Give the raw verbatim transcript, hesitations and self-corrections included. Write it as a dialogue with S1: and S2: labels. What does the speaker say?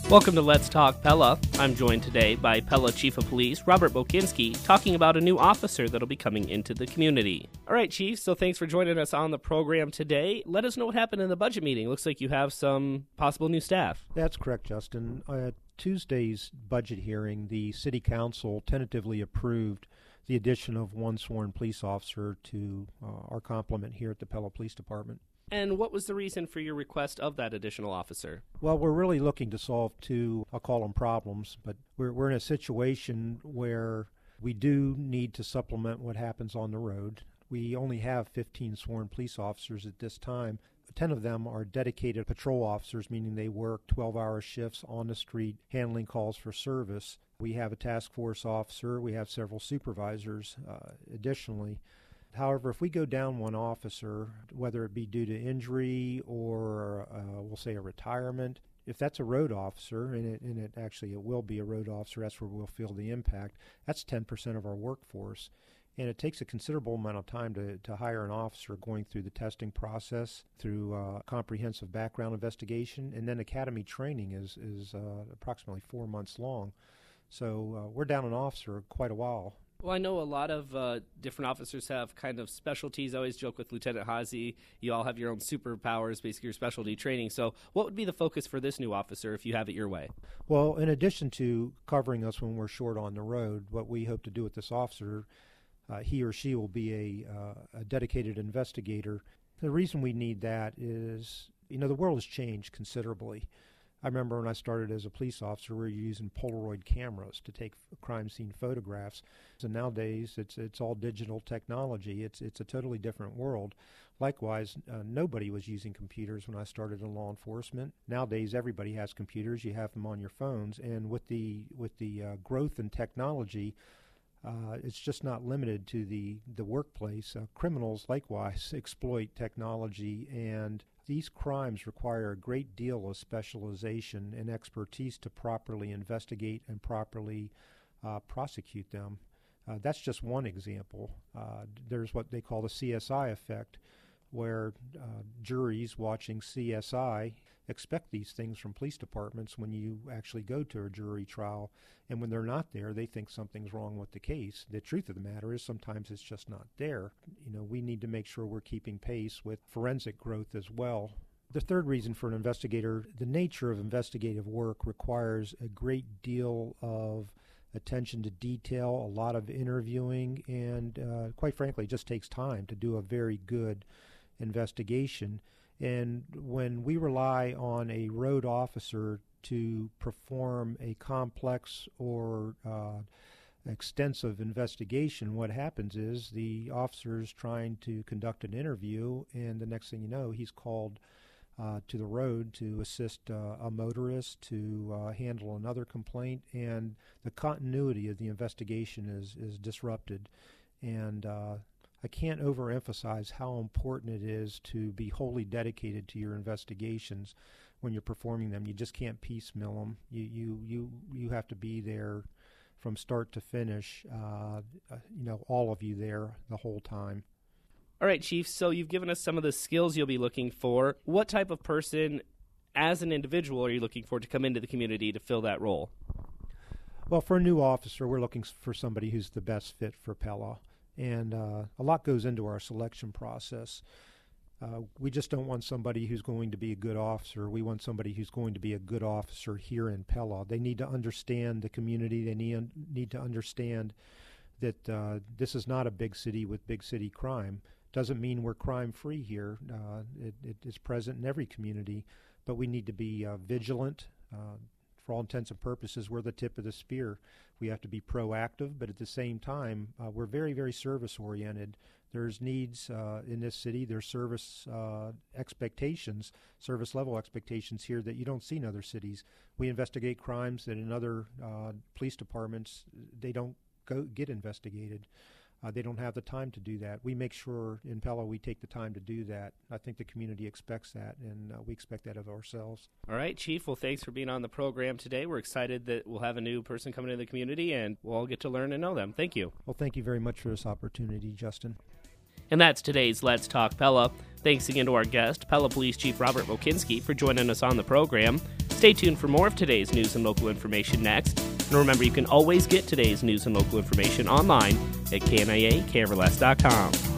S1: Welcome to Let's Talk Pella. I'm joined today by Pella Chief of Police Robert Bokinski talking about a new officer that'll be coming into the community. All right, Chief, so thanks for joining us on the program today. Let us know what happened in the budget meeting. Looks like you have some possible new staff.
S2: That's correct, Justin. At Tuesday's budget hearing, the City Council tentatively approved the addition of one sworn police officer to uh, our complement here at the Pella Police Department.
S1: And what was the reason for your request of that additional officer?
S2: Well, we're really looking to solve two, I'll call them problems, but we're, we're in a situation where we do need to supplement what happens on the road. We only have fifteen sworn police officers at this time. ten of them are dedicated patrol officers, meaning they work twelve-hour shifts on the street handling calls for service. We have a task force officer. We have several supervisors uh, additionally. However, if we go down one officer, whether it be due to injury or uh, we'll say a retirement, if that's a road officer, and it, and it actually it will be a road officer, that's where we'll feel the impact, that's ten percent of our workforce. And it takes a considerable amount of time to, to hire an officer going through the testing process, through uh, comprehensive background investigation, and then academy training is, is uh, approximately four months long. So uh, we're down an officer quite a while.
S1: Well, I know a lot of uh, different officers have kind of specialties. I always joke with Lieutenant Hazy, you all have your own superpowers, basically your specialty training. So what would be the focus for this new officer if you have it your way?
S2: Well, in addition to covering us when we're short on the road, what we hope to do with this officer, uh, he or she will be a, uh, a dedicated investigator. The reason we need that is, you know, the world has changed considerably. I remember when I started as a police officer, we were using Polaroid cameras to take crime scene photographs. And nowadays, it's it's all digital technology. It's it's a totally different world. Likewise, uh, nobody was using computers when I started in law enforcement. Nowadays, everybody has computers. You have them on your phones. And with the with the uh, growth in technology, uh, it's just not limited to the the workplace. Uh, criminals likewise exploit technology, and these crimes require a great deal of specialization and expertise to properly investigate and properly uh, prosecute them. Uh, that's just one example. Uh, there's what they call the C S I effect, where uh, juries watching C S I expect these things from police departments when you actually go to a jury trial. And when they're not there, they think something's wrong with the case. The truth of the matter is sometimes it's just not there. You know, we need to make sure we're keeping pace with forensic growth as well. The third reason for an investigator, the nature of investigative work requires a great deal of attention to detail, a lot of interviewing, and uh, quite frankly, it just takes time to do a very good investigation. And when we rely on a road officer to perform a complex or uh, extensive investigation, what happens is the officer is trying to conduct an interview, and the next thing you know, he's called uh, to the road to assist uh, a motorist, to uh, handle another complaint, and the continuity of the investigation is, is disrupted. And uh, I can't overemphasize how important it is to be wholly dedicated to your investigations when you're performing them. You just can't piecemeal them. You you you, you have to be there from start to finish, uh, you know, all of you there the whole time.
S1: All right, Chief, so you've given us some of the skills you'll be looking for. What type of person, as an individual, are you looking for to come into the community to fill that role?
S2: Well, for a new officer, we're looking for somebody who's the best fit for Pella. And uh, a lot goes into our selection process. Uh, we just don't want somebody who's going to be a good officer. We want somebody who's going to be a good officer here in Pella. They need to understand the community. They need, need to understand that uh, this is not a big city with big city crime. Doesn't mean we're crime-free here. Uh, it, it is present in every community, but we need to be uh, vigilant. Uh, For all intents and purposes, we're the tip of the spear. We have to be proactive, but at the same time, uh, we're very, very service-oriented. There's needs uh, in this city. There's service uh, expectations, service-level expectations here that you don't see in other cities. We investigate crimes that in other uh, police departments, they don't go get investigated. Uh, they don't have the time to do that. We make sure in Pella we take the time to do that. I think the community expects that, and uh, we expect that of ourselves.
S1: All right, Chief. Well, thanks for being on the program today. We're excited that we'll have a new person coming into the community, and we'll all get to learn and know them. Thank you.
S2: Well, thank you very much for this opportunity, Justin.
S1: And that's today's Let's Talk Pella. Thanks again to our guest, Pella Police Chief Robert Bokinski, for joining us on the program. Stay tuned for more of today's news and local information next. And remember, you can always get today's news and local information online at K N I A K R L S dot com.